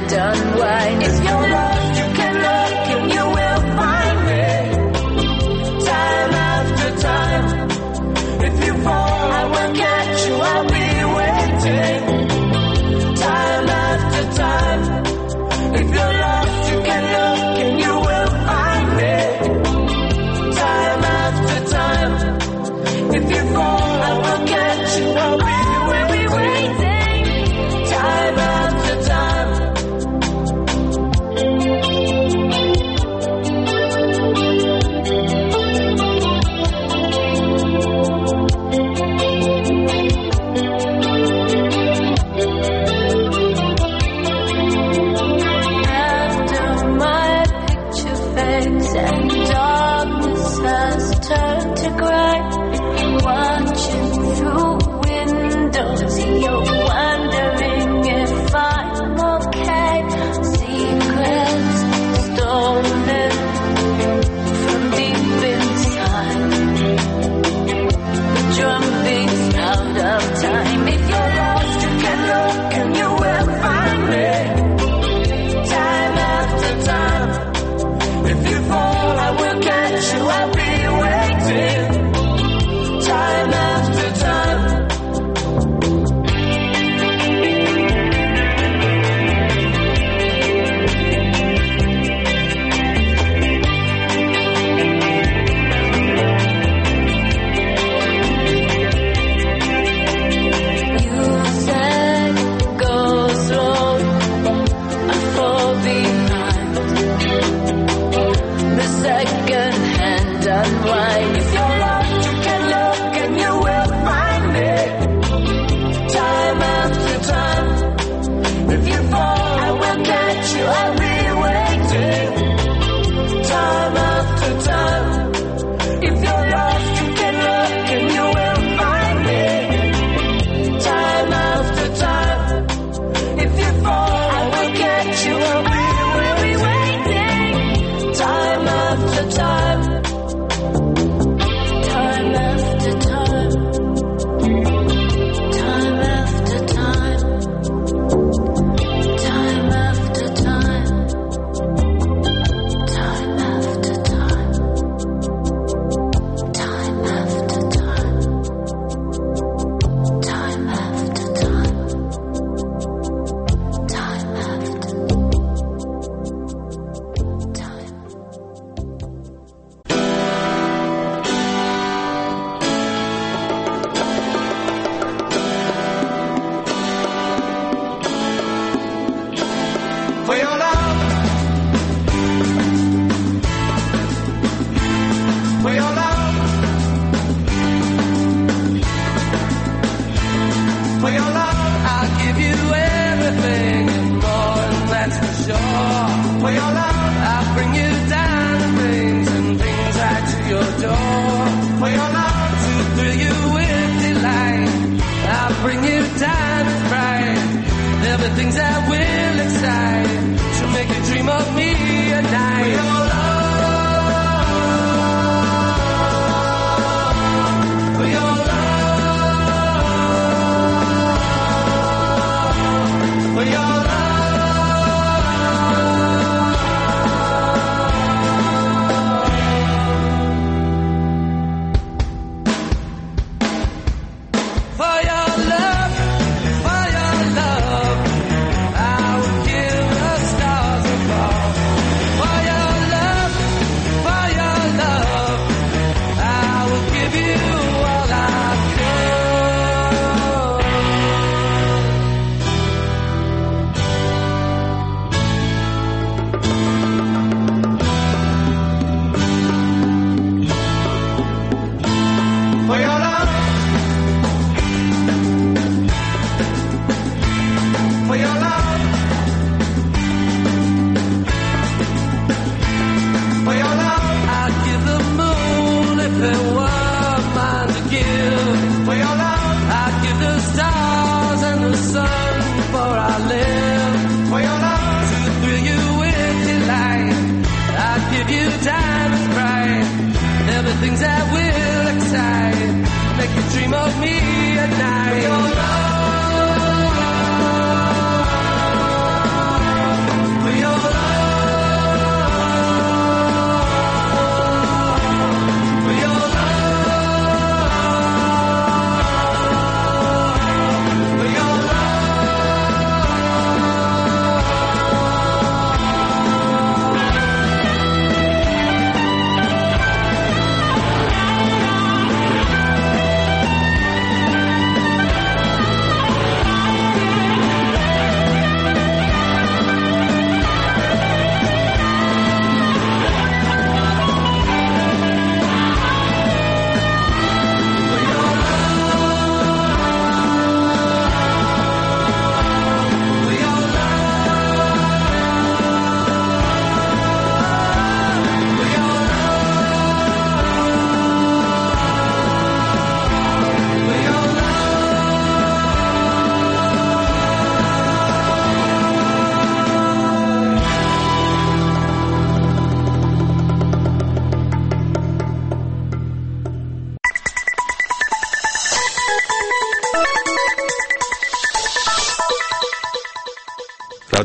G: and unwind. If you're lost, you can look and you will find me. Time after time. If you fall, I will catch you, I'll be waiting. Time after time. If you're lost, you can look and you will find me. Time after time. If you fall, I will catch you, I'll be waiting. Time after time. After my picture fades and darkness has turned to gray, watching through windows, you're wondering if I'm okay. Secrets stolen from deep inside, the drumming sound of time. If you're lost, you can look and you will find me. Time after time. If you fall, I will catch you, I'll be waiting. Time after time. You said go slow, I fall behind. The second hand unwind. If you're lost, you can look and you will find me. Time after time. If you fall, I will catch you, I'll be waiting. Time after time. If you're lost, you can look and you will find me. Time after time. If you fall, I will catch you, I'll be waiting. Time after time. Time after time. Time after time. Time after time. Time after time. Time after time. Time after time. Time after time. For your love. For your love. For your love. I'll give you everything and more, and that's for sure. For your love. I'll bring you diamond rings and things right to your door. For your love. To thrill you with delight. I'll bring you diamonds bright. There'll be things that will excite, to make you dream of me at night. For your love. For your love. For your love. For your love. For your love. I would give the stars above. For your love. For your love. I will give you all I've got. For your love. For your love. For your love. I'd give the moon if it were mine to give. For your love. I'd give the stars and the sun for I live. For your love. To thrill you with delight. I'd give you diamonds bright. There'll be things that will excite, make you dream of me at night. For your love.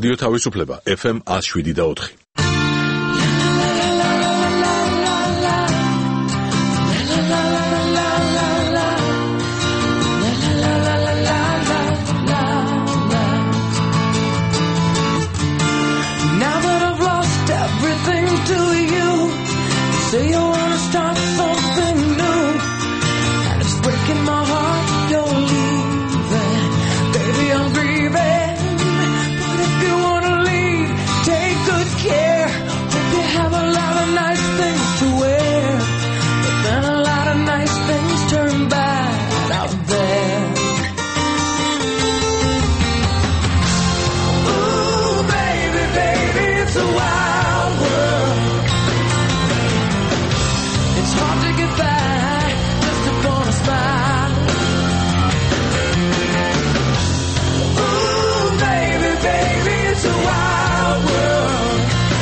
X: რადიო თავისუფლება FM 107.4.
G: Now that I've lost everything to you, say you wanna start something new, and it's breaking my heart you're leaving. Baby, I'm grieving, but if you wanna leave, take good care. Hope you have a lot of nice things to wear, but then a lot of nice things turn bad out there. Ooh, baby, baby, it's a wild world. It's hard to get back just upon a smile. Ooh, baby, baby, it's a wild world.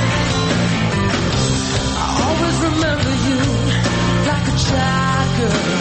G: I always remember you like a child girl.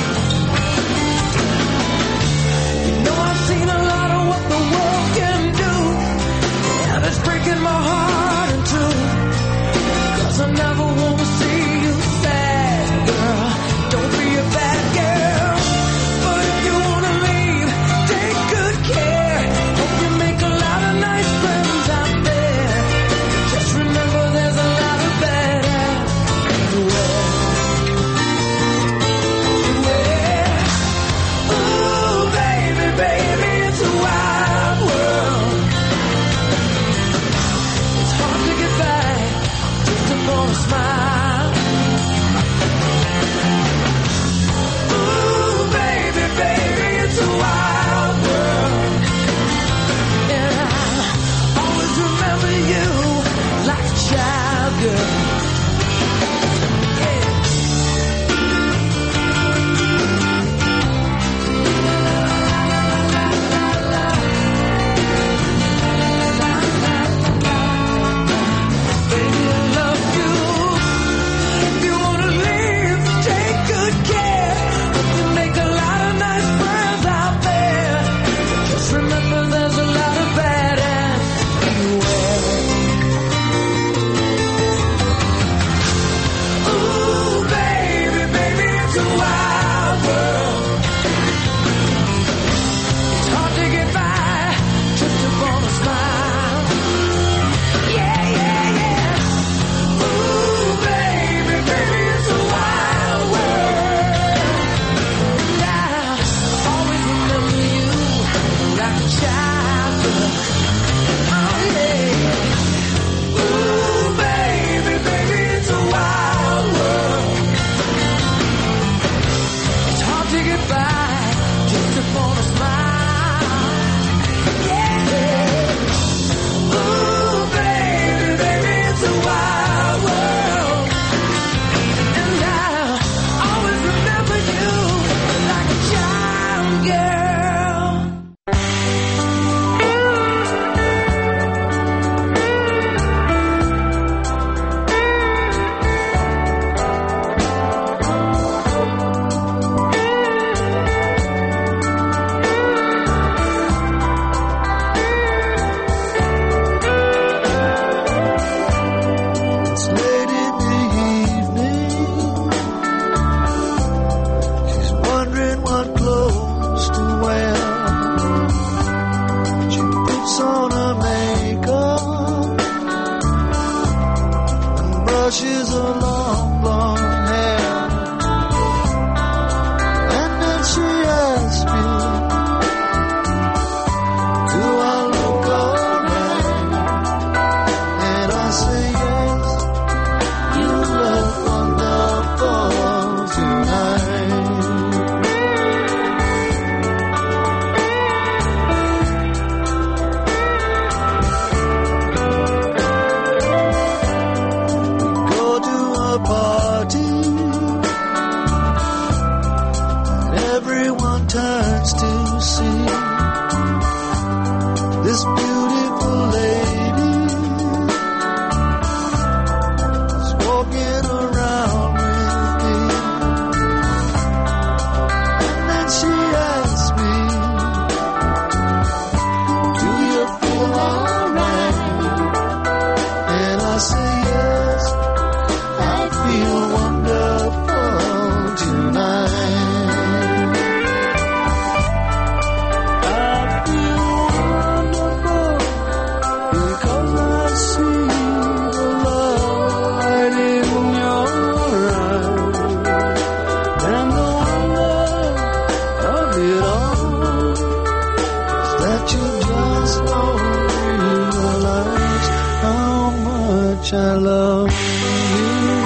G: You know I've seen a lot of what the world can do, and it's breaking my heart in two, 'cause I never want to see you sad, girl. Don't be a bad girl, but if you wanna leave, take good care. Hope you make a lot of nice friends out there. Just remember there's a lot of bad everywhere. Ooh, baby, baby, it's a wild world. It's hard to get back just upon a smile. Ooh, baby, baby, it's a wild world. And I always remember you like a child girl. Baby, I love you. If you wanna leave, take good care. Hope you make a lot of nice friends out there. Just remember there's a lot of bad everywhere. much I love you.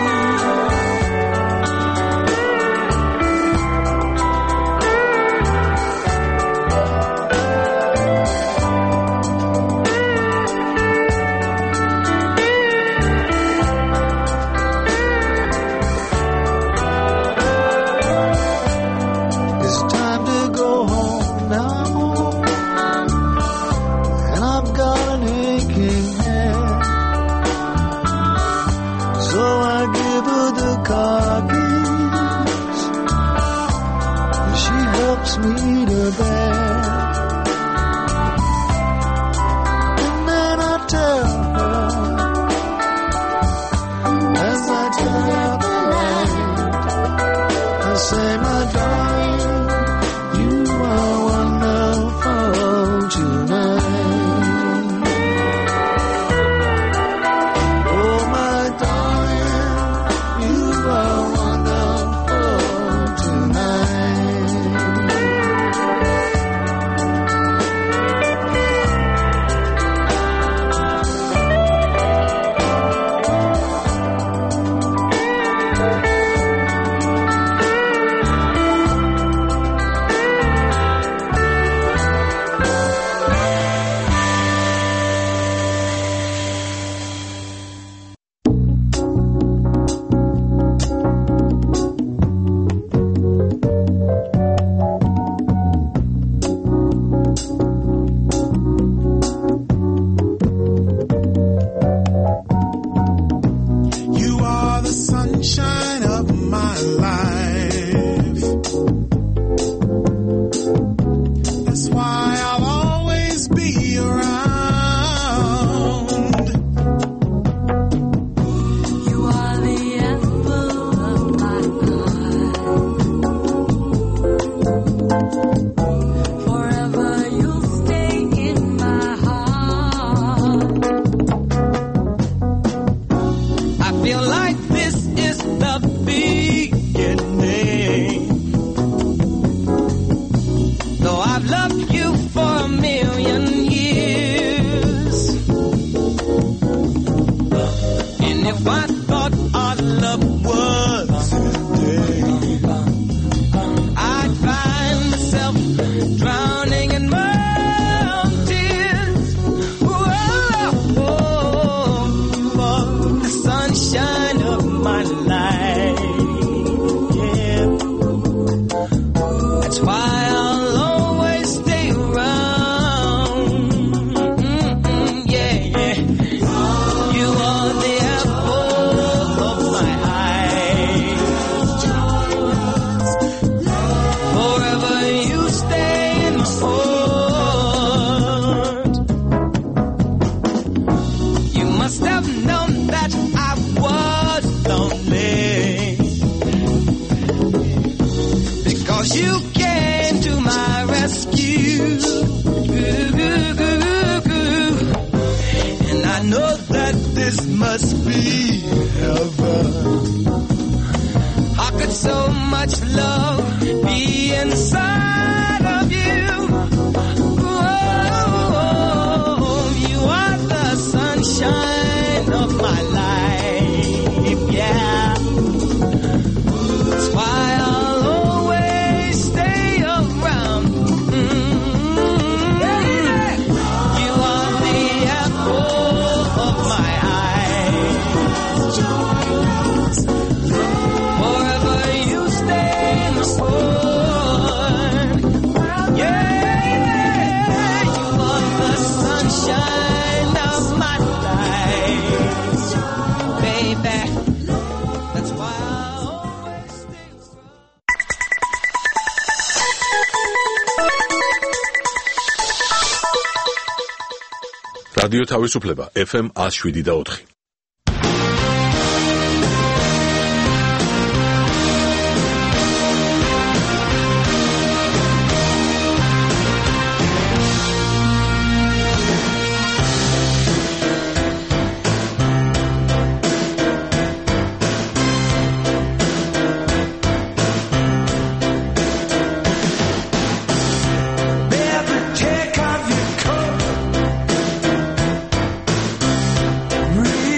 X: რადიო თავისუფლება FM 107.4.
G: Breathe.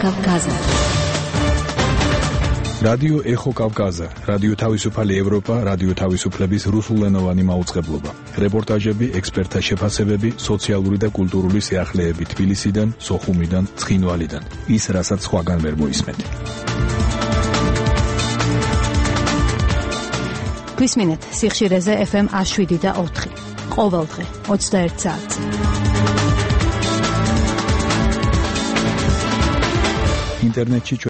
E: Կավկազը
H: Ռադիո Էխո Կավկազը, Ռադիո Თავისუფალი Եվրոպա, Ռադիո Თავისუფლების ռուսულենովանի մաուწყებლობა։ Ռեպորտաժები, էքսպերտաշեփասեբები, սոցիալուրի და კულტურული სიახლეები თბილისიდან, სოხუმიდან, ცხინვალიდან. ის რასაც სხვაგან ვერ მოისმენთ.
E: გვისმინეთ სიხშირეზე FM 107.4. ყოველდღე 21 საათზე.
H: ინტერნეტში